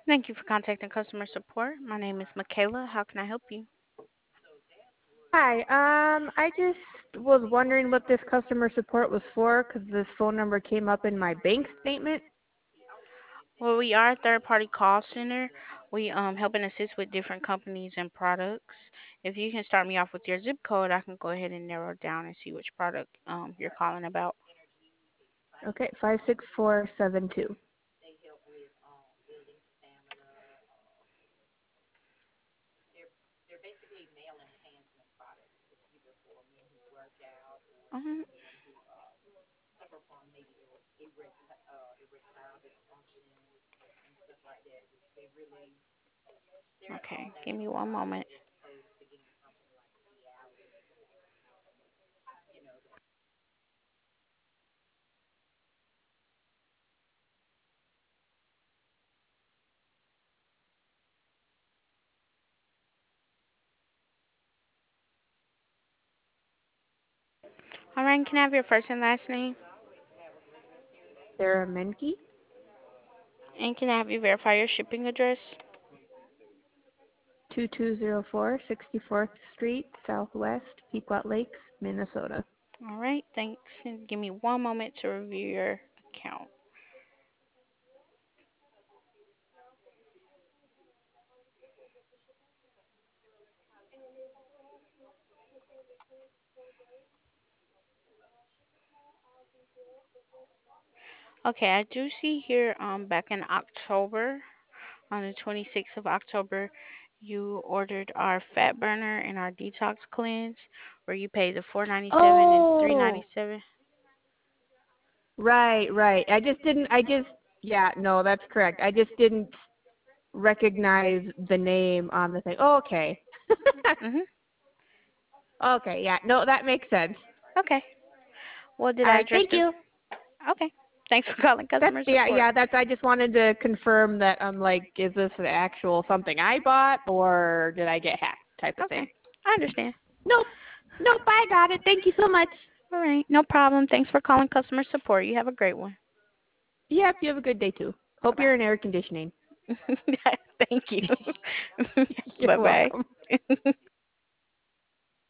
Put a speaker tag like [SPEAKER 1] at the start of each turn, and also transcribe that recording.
[SPEAKER 1] Thank you for contacting customer support. My name is Michaela. How can I help you?
[SPEAKER 2] Hi, I just was wondering what this customer support was for because this phone number came up in my bank statement.
[SPEAKER 1] Well, we are a third-party call center. We help and assist with different companies and products. If you can start me off with your zip code, I can go ahead and narrow it down and see which product you're calling about.
[SPEAKER 2] Okay, 56472.
[SPEAKER 1] Um, okay, give me one moment. All right, can I have your first and last name?
[SPEAKER 2] Sarah Menke,
[SPEAKER 1] And can I have you verify your shipping address?
[SPEAKER 2] 2204 64th Street, Southwest, Pequot Lakes, Minnesota.
[SPEAKER 1] All right, thanks. And give me one moment to review your account. Okay, I do see here back in October, on the 26th of October, you ordered our fat burner and our detox cleanse where you paid the 497 and
[SPEAKER 2] Oh,
[SPEAKER 1] 397.
[SPEAKER 2] right. Yeah, no, that's correct. I just didn't recognize the name on the thing. Oh, okay.
[SPEAKER 1] Mhm.
[SPEAKER 2] Okay, yeah, no, that makes sense.
[SPEAKER 1] Okay. Well, did
[SPEAKER 2] All
[SPEAKER 1] I
[SPEAKER 2] right,
[SPEAKER 1] address
[SPEAKER 2] thank
[SPEAKER 1] this?
[SPEAKER 2] you.
[SPEAKER 1] Okay. Thanks for calling
[SPEAKER 2] That's
[SPEAKER 1] customer
[SPEAKER 2] yeah,
[SPEAKER 1] support.
[SPEAKER 2] yeah. That's I just wanted to confirm that I'm like, is this an actual something I bought or did I get hacked type of
[SPEAKER 1] Okay.
[SPEAKER 2] thing?
[SPEAKER 1] I understand.
[SPEAKER 2] Nope, nope. I got it. Thank you so much.
[SPEAKER 1] All right. No problem. Thanks for calling customer support. You have a great one.
[SPEAKER 2] Yep. You have a good day too. Hope
[SPEAKER 1] Bye-bye.
[SPEAKER 2] you're in air conditioning.
[SPEAKER 1] Thank you.
[SPEAKER 2] You're
[SPEAKER 1] Bye-bye.
[SPEAKER 2] welcome.